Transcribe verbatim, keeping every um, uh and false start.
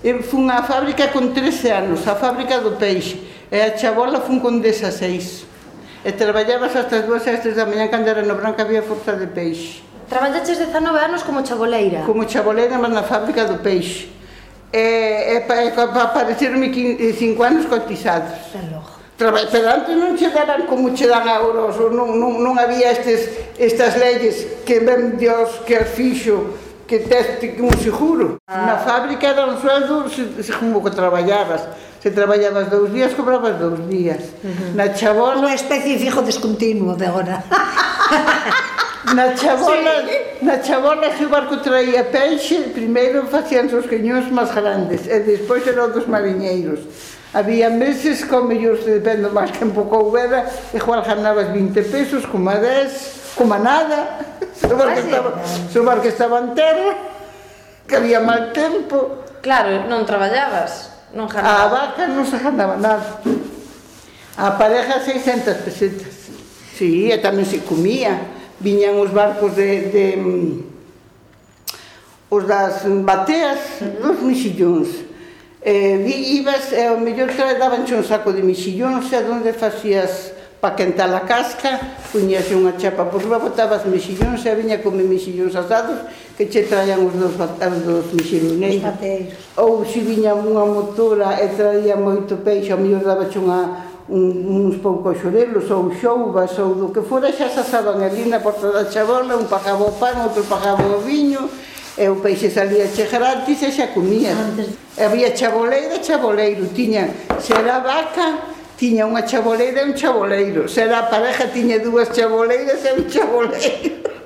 Eu fun á fábrica con trece anos, a fábrica do peixe, e a chabola fun con dezaseis. E traballabas hasta as dúas e as tres da mañá, cando era no branco había forza de peixe. Traballaches dezanove anos como chaboleira? Como chaboleira, mas na fábrica do peixe. E, e, e apareceron-me cinco anos cotizados. Traba, pero antes non che daban como che dan euros, non, non, non había estes, estas leyes que ven Dios que as fixo, que teste un seguro. Ah. Na fábrica era un sueldo se, se, como que traballabas. Se traballabas dous días, cobrabas dous días. Uh-huh. Na chabola... Unha especie de fijo descontinuo de agora. Na chabola, sí. Na chabola, se o barco traía peixe, primeiro facían os cañóns máis grandes, e despois eran dos mariñeiros. Había meses, como mellor se depende máis tempo que houbera, igual ganabas vinte pesos, como a dez, como a nada. Se o barco, estaba, se o barco estaba en terra, que había mal tempo. Claro, non traballabas, non ganabas. A vaca non se ganaba nada. A pareja seiscentas pesetas. Sí, e tamén se comía. Viñan os barcos de, de os das bateas, dos mexillóns. Eh, ibas, e ao mellor dabanche un saco de mexillóns, e onde facías para quentar a casca, puñase unha chapa por riba, botabas mexillóns, e viña comer mexillóns asados, que che traían os dos, os dos mexilloneiros. Ou se viña unha motora e traía moito peixe, ao mellor dabache unha Un, uns poucos xorelos ou xouvas ou do que fora, xa se asaban ali na porta da chabola, un pagaba o pan, outro pagaba o viño, e o peixe salía che gratis e xa comía. Había chaboleira e chaboleiro, tiña, se era vaca, tiña unha chaboleira e un chaboleiro, se era pareja, tiña dúas chaboleiras e un chaboleiro.